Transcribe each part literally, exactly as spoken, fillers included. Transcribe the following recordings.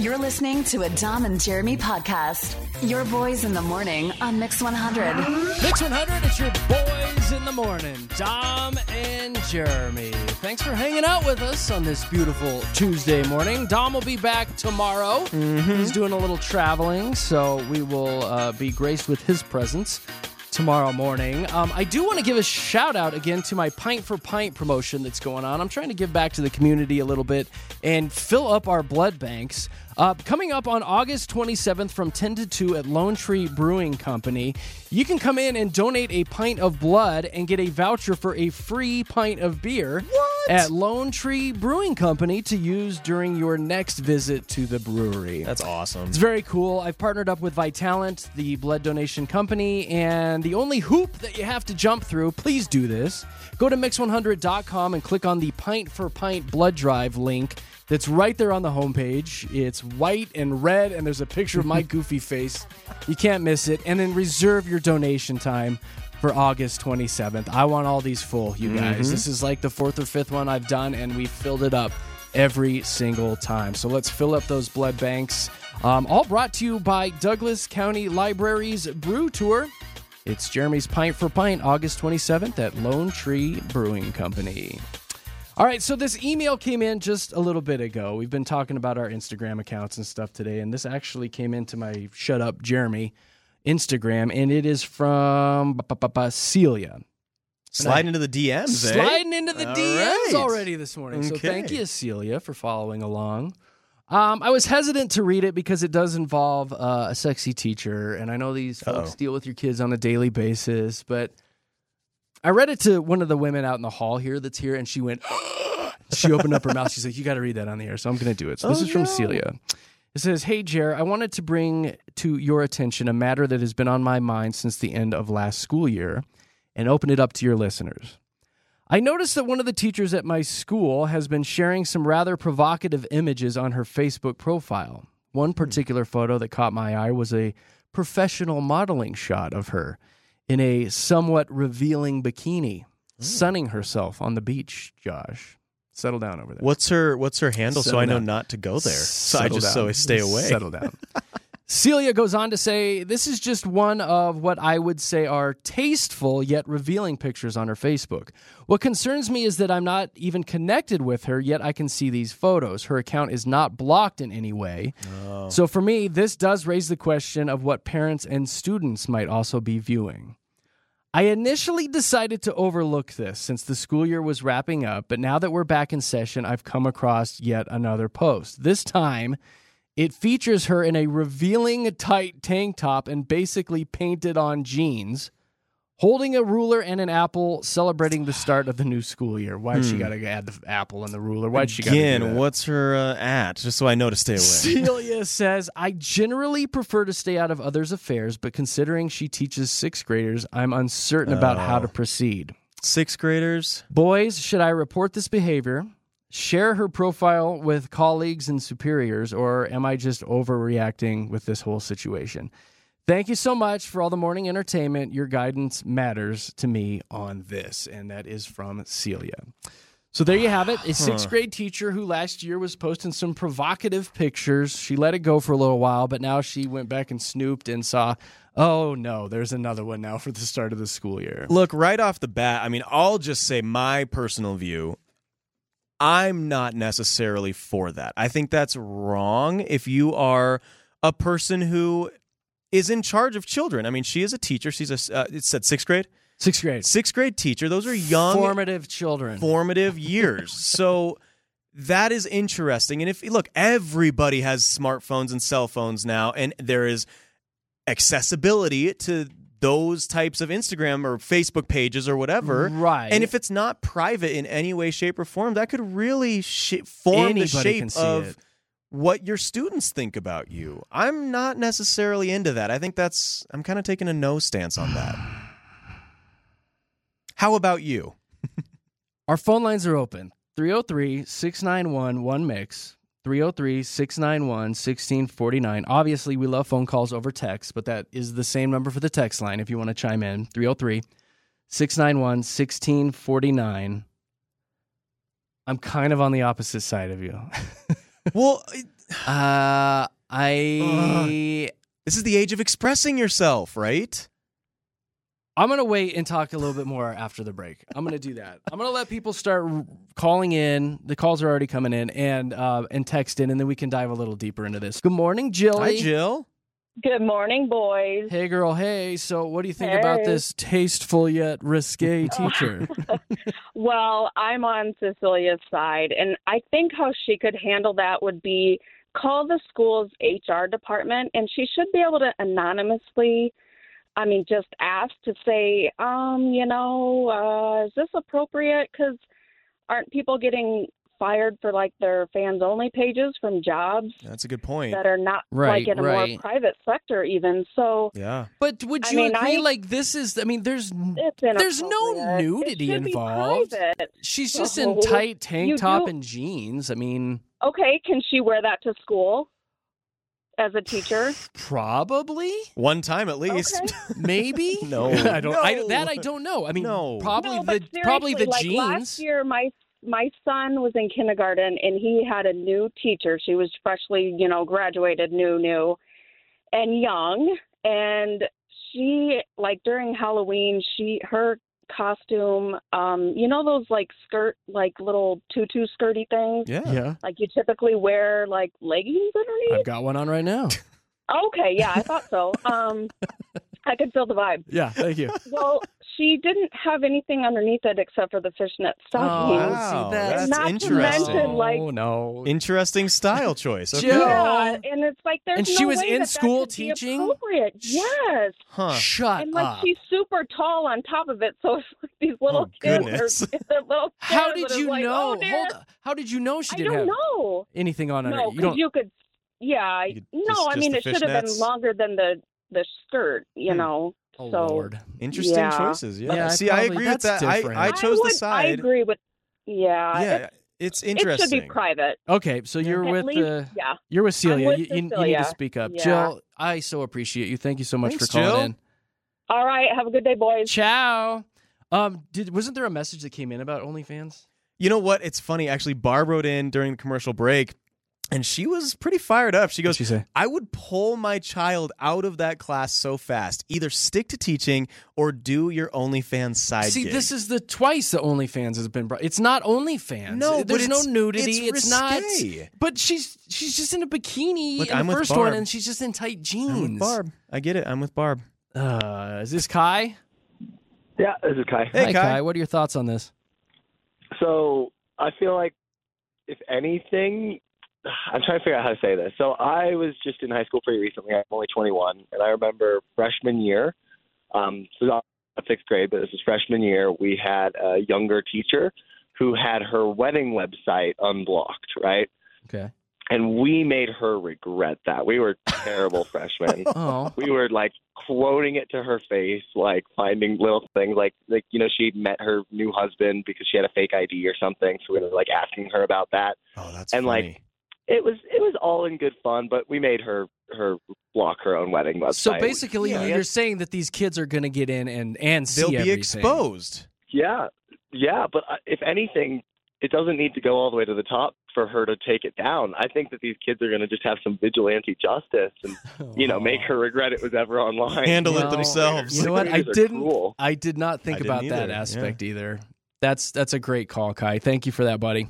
You're listening to a Dom and Jeremy podcast. Your boys in the morning on Mix one hundred. Mix one hundred, it's your boys in the morning. Dom and Jeremy. Thanks for hanging out with us on this beautiful Tuesday morning. Dom will be back tomorrow. Mm-hmm. He's doing a little traveling, so we will uh, be graced with his presence tomorrow morning. Um, I do want to give a shout out again to my Pint for Pint promotion that's going on. I'm trying to give back to the community a little bit and fill up our blood banks. Uh, coming up on August twenty-seventh from ten to two at Lone Tree Brewing Company, you can come in and donate a pint of blood and get a voucher for a free pint of beer What? at Lone Tree Brewing Company to use during your next visit to the brewery. That's awesome. It's very cool. I've partnered up with Vitalant, the blood donation company, and the only hoop that you have to jump through, please do this. Go to mix one hundred dot com and click on the Pint for Pint blood drive link. That's right there on the homepage. It's white and red, and there's a picture of my goofy face. You can't miss it. And then reserve your donation time for August twenty-seventh. I want all these full, you guys. Mm-hmm. This is like the fourth or fifth one I've done, and we filled it up every single time. So let's fill up those blood banks. Um, all brought to you by Douglas County Library's Brew Tour. It's Jeremy's Pint for Pint, August twenty-seventh at Lone Tree Brewing Company. All right, so this email came in just a little bit ago. We've been talking about our Instagram accounts and stuff today, and this actually came into my Shut Up Jeremy Instagram, and it is from Celia. Sliding into the D Ms, eh? Sliding into the All D Ms right. already this morning. So Okay. thank you, Celia, for following along. Um, I was hesitant to read it because it does involve uh, a sexy teacher, and I know these folks Uh-oh. deal with your kids on a daily basis, but I read it to one of the women out in the hall here that's here, and she went, she opened up her mouth. She's like, you got to read that on the air, so I'm going to do it. So this Oh, is from no. Celia. It says, hey, Jer, I wanted to bring to your attention a matter that has been on my mind since the end of last school year and open it up to your listeners. I noticed that one of the teachers at my school has been sharing some rather provocative images on her Facebook profile. One particular photo that caught my eye was a professional modeling shot of her in a somewhat revealing bikini, sunning herself on the beach, Josh. Settle down over there. What's her What's her handle Settle so I know down. not to go there? So I Settle just down. so I stay away. Settle down. Celia goes on to say, this is just one of what I would say are tasteful yet revealing pictures on her Facebook. What concerns me is that I'm not even connected with her, yet I can see these photos. Her account is not blocked in any way. Oh. So for me, this does raise the question of what parents and students might also be viewing. I initially decided to overlook this since the school year was wrapping up, but now that we're back in session, I've come across yet another post. This time, it features her in a revealing tight tank top and basically painted on jeans, holding a ruler and an apple, celebrating the start of the new school year. Why'd she got to add the apple and the ruler? Why'd she got to do that? Again, what's her uh, at? Just so I know to stay away. Celia says, I generally prefer to stay out of others' affairs, but considering she teaches sixth graders, I'm uncertain about how to proceed. Sixth graders? Boys, should I report this behavior, share her profile with colleagues and superiors, or am I just overreacting with this whole situation? Thank you so much for all the morning entertainment. Your guidance matters to me on this. And that is from Celia. So there you have it. A sixth grade teacher who last year was posting some provocative pictures. She let it go for a little while, but now she went back and snooped and saw, oh no, there's another one now for the start of the school year. Look, right off the bat, I mean, I'll just say my personal view. I'm not necessarily for that. I think that's wrong if you are a person who is in charge of children. I mean, she is a teacher. She's a, uh, it said sixth grade? Sixth grade. Sixth grade teacher. Those are young. Formative children. Formative years. So that is interesting. And if, look, everybody has smartphones and cell phones now, and there is accessibility to those types of Instagram or Facebook pages or whatever. Right. And if it's not private in any way, shape, or form, that could really sh- form Anybody the shape can see of it. what your students think about you. I'm not necessarily into that. I think that's, I'm kind of taking a no stance on that. How about you? Our phone lines are open. three oh three, six nine one, one mix. three oh three, six nine one, one six four nine. Obviously, we love phone calls over text, but that is the same number for the text line if you want to chime in. three oh three, six nine one, one six four nine. I'm kind of on the opposite side of you. Well, Uh, I This is the age of expressing yourself, right? I'm gonna wait and talk a little bit more after the break. I'm gonna do that. I'm gonna let people start r- calling in. The calls are already coming in, and uh, and text in, and then we can dive a little deeper into this. Good morning, Jilly. Hi, Jill. Good morning, boys. Hey, girl. Hey. So, what do you think Hey. about this tasteful yet risque teacher? Well, I'm on Cecilia's side, and I think how she could handle that would be call the school's H R department, and she should be able to anonymously, I mean, just ask to say, um, you know, uh, is this appropriate? Because aren't people getting fired for like their fans only pages from jobs That's a good point. that are not Right, like in a right. more private sector even? So Yeah. But would I you mean, agree? I- like this is? I mean, there's it's there's no inappropriate. nudity It should be involved. private. She's just So, in tight tank you top do- and jeans. I mean, Okay, can she wear that to school as a teacher? probably, One time at least. Okay. maybe. No. I don't. I, No. that I don't know. I mean, No. probably No, but the probably the seriously, like, jeans. Last year, my my son was in kindergarten, and he had a new teacher. She was freshly, you know, graduated, new, new, and young. And she, like during Halloween, she her costume, um, you know, those like skirt, like little tutu skirty things, Yeah. Yeah, like you typically wear like leggings underneath. I've got one on right now. Okay, yeah, I thought so. Um, I could feel the vibe. Yeah, thank you. Well, she didn't have anything underneath it except for the fishnet stockings. Oh, Wow, see, that's, that's Not to interesting. mention, like- oh no. Interesting style choice. Okay. Jill. Yeah, and it's like there's And she no was way in that school that could be teaching? appropriate. Yes, Huh. Shut and like up. she's super tall on top of it, so it's like these little Oh, kids goodness. are they're little kids How that did are you like, know? Oh, dear. Hold on. How did you know she I didn't don't have know. anything on her? No, you because don't. you could. Yeah, I- You could- no, just- I just mean the it should have been fishnets? longer than the the skirt. You Hmm. know. Oh so Lord. Interesting Yeah. choice. Yeah. Yeah, See, I probably- agree with that's that. I, different. I I chose would, the side. I agree with. Yeah. Yeah. It, It's it interesting. should be private. Okay, so you're At with least, uh, yeah. you're with Celia. with you, you, you need to Cecilia. speak up, Yeah. Jill. I so appreciate you. Thank you so much Thanks, for calling Jill. in. All right. Have a good day, boys. Ciao. Um, did wasn't there a message that came in about OnlyFans? You know what? It's funny. Actually, Barb wrote in during the commercial break, and she was pretty fired up. She goes, What'd she say? I would pull my child out of that class so fast. Either stick to teaching or do your OnlyFans side See, gig. this is the twice that OnlyFans has been brought. It's not OnlyFans. No, but there's no it's- nudity. it's not. risque. But she's she's just in a bikini Look, in I'm the with first Barb. one, and she's just in tight jeans. I'm with Barb. I get it. I'm with Barb. Uh, is this Kai? Yeah, this is Kai. Hey, Hi, Kai. Kai. What are your thoughts on this? So I feel like, if anything, I'm trying to figure out how to say this. So I was just in high school pretty recently. I'm only twenty-one, and I remember freshman year. Um, so not sixth grade, but this was freshman year. We had a younger teacher who had her wedding website unblocked, right? Okay. And we made her regret that. We were terrible freshmen. Oh. We were like quoting it to her face, like finding little things, like like you know she met her new husband because she had a fake I D or something. So we were like asking her about that. Oh, that's And, like, funny. It was it was all in good fun, but we made her her block her own wedding website. So basically, Yeah. you're saying that these kids are going to get in and and see They'll be everything. exposed. yeah, yeah. But uh, if anything, it doesn't need to go all the way to the top for her to take it down. I think that these kids are going to just have some vigilante justice and you know make her regret it was ever online. Handle Well, it themselves. You know what? I Teenagers are didn't. cruel. I did not think I didn't about that either, aspect either. That's that's a great call, Kai. Thank you for that, buddy.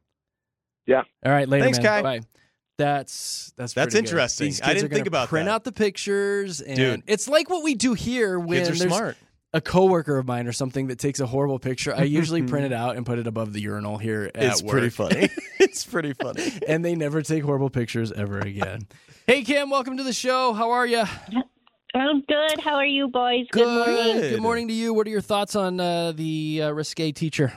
Yeah. All right, later, Thanks, man. Kai. Bye. That's that's That's pretty good. interesting. These I kids didn't are gonna think about print that. out the pictures, and Dude. it's like what we do here when Kids are there's smart. a coworker of mine or something that takes a horrible picture. I usually print it out and put it above the urinal here at It's work. pretty funny. It's pretty funny. And they never take horrible pictures ever again. Hey, Kim, welcome to the show. How are you? I'm good. How are you, boys? Good. morning. Good morning to you. What are your thoughts on uh, the uh, risque teacher?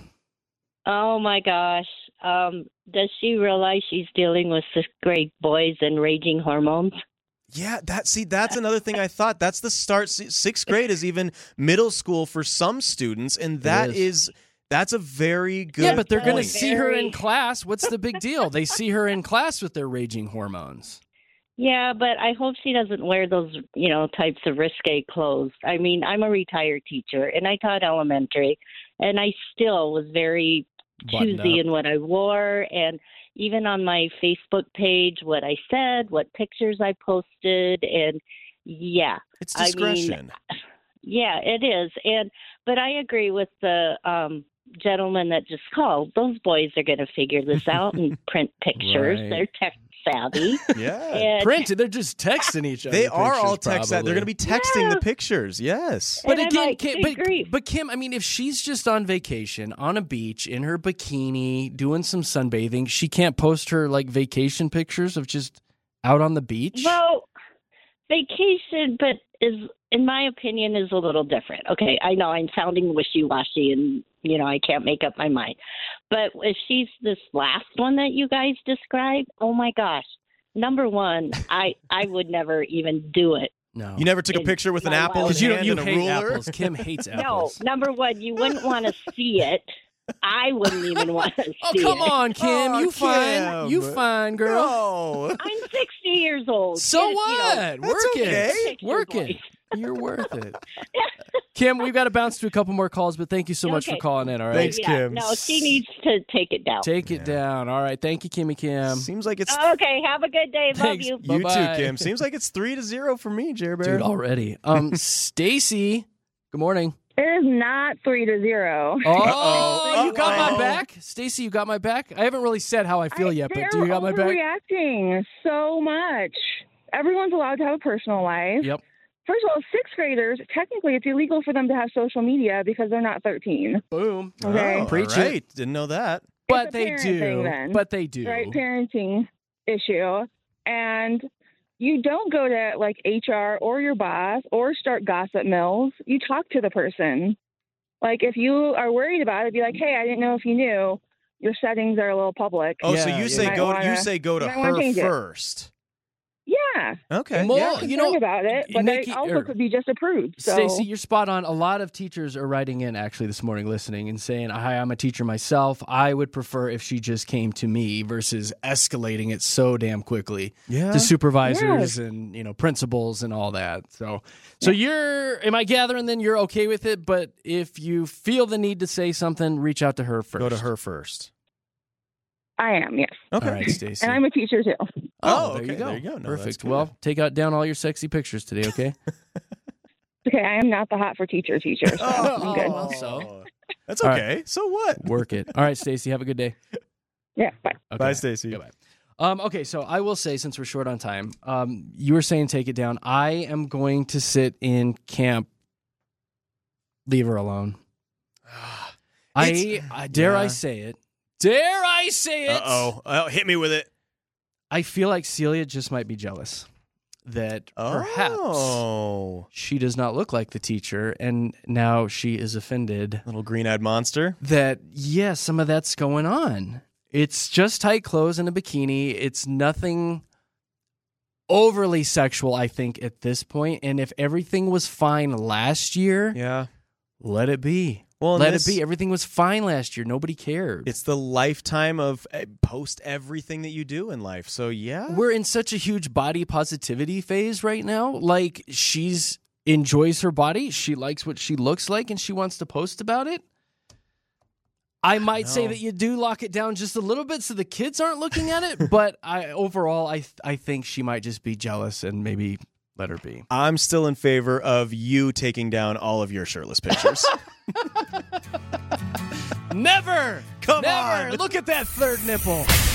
Oh my gosh. Um, does she realize she's dealing with sixth grade boys and raging hormones? Yeah, that see, that's another thing I thought. That's the start. Sixth grade is even middle school for some students, and that is. is that's a very good. Yeah, but they're going to point. see her in Very. class. What's the big deal? They see her in class with their raging hormones. Yeah, but I hope she doesn't wear those, you know, types of risque clothes. I mean, I'm a retired teacher, and I taught elementary, and I still was very Buttoned choosy up. in what I wore. And even on my Facebook page, what I said, what pictures I posted, and yeah. It's I discretion. mean, yeah, it is. And but I agree with the um, gentleman that just called. Those boys are going to figure this out and print pictures. Right. They're tech savvy. Yeah. And, Printed. They're just texting each other. They are pictures, all text that. They're going to be texting Yeah. the pictures. Yes. But And I'm again, like, Kim, good but, grief. but Kim, I mean, if she's just on vacation on a beach in her bikini doing some sunbathing, she can't post her like vacation pictures of just out on the beach. Well, vacation, but is in my opinion is a little different. Okay, I know I'm sounding wishy-washy, and you know I can't make up my mind. But if she's this last one that you guys described, oh my gosh! Number one, I I would never even do it. no, You never took a In picture with an my apple in life. because you don't. hand You and a hate ruler? apples. Kim hates No, apples. number one, you wouldn't want to see it. I wouldn't even want to see Oh come it. on, Kim! Oh, you fine? Kim. You fine, girl? No. I'm sixty years old. So Get it, you what? know, Work okay. it. Picture Work it. voice. You're worth it. Kim, we've got to bounce to a couple more calls, but thank you so much for Okay. calling in. All right, Thanks, yeah, Kim. No, she needs to take it down. take it down. All right, thank you, Kimmy Kim. Seems like it's Okay, have a good day. Love Thanks. you. you Bye-bye. too, Kim. Seems like it's three to zero for me, Jer Bear. Dude, already. Um, Stacy, good morning. It is not three to zero. Oh, Uh-oh. you got my Uh-oh. back, Stacy. You got my back. I haven't really said how I feel I- yet, but they're do you got my back? overreacting so much. Everyone's allowed to have a personal life. Yep. First of all, sixth graders, technically it's illegal for them to have social media because they're not thirteen. Boom. Okay. Oh, Preach all it. right. Didn't know that. But a they parent do. thing then. But they do. Right? Parenting issue. And you don't go to like H R or your boss or start gossip mills. You talk to the person. Like if you are worried about it, be like, hey, I didn't know if you knew your settings are a little public. Oh, so Yeah, you you say might go wanna- you say go to you might wanna her change it. first. Yeah. Okay. Well, yeah. you know, Concerned about it, but Nikki- they also er, could be just approved. So Stacey, you're spot on. A lot of teachers are writing in actually this morning, listening and saying, "Hi, I'm a teacher myself. I would prefer if she just came to me versus escalating it so damn quickly Yeah. to supervisors Yes. and you know principals and all that." So, so you're, am I gathering then you're okay with it? But if you feel the need to say something, reach out to her first. Go to her first. I am, yes. Okay. All right, Stacey. And I'm a teacher too. Oh, Oh, there okay, you go. there you go. No, that's Perfect. good. Well, take out down all your sexy pictures today, okay? Okay, I am not the hot for teacher teacher. So I'm good. well, so. That's All okay. So what? Work it. All right, Stacey, have a good day. Yeah, bye. Okay. Bye, Stacey. Goodbye. Um, okay, so I will say, since we're short on time, um, you were saying take it down. I am going to sit in camp. Leave her alone. I, It's- I dare I yeah. say it. Dare I say it? Uh-oh. Oh, hit me with it. I feel like Celia just might be jealous that perhaps Oh. she does not look like the teacher, and now she is offended Little green-eyed monster. that, yes, some of that's going on. It's just tight clothes and a bikini. It's nothing overly sexual, I think, at this point. And if everything was fine last year, Yeah. let it be. Well, and let this- it be. Everything was fine last year. Nobody cared. It's the lifetime of uh, post everything that you do in life. So, yeah. We're in such a huge body positivity phase right now. Like, she's enjoys her body. She likes what she looks like, and she wants to post about it. I might say know. that you do lock it down just a little bit so the kids aren't looking at it, but I overall I I think she might just be jealous and maybe let her be. I'm still in favor of you taking down all of your shirtless pictures. Never, Come never on. look at that third nipple.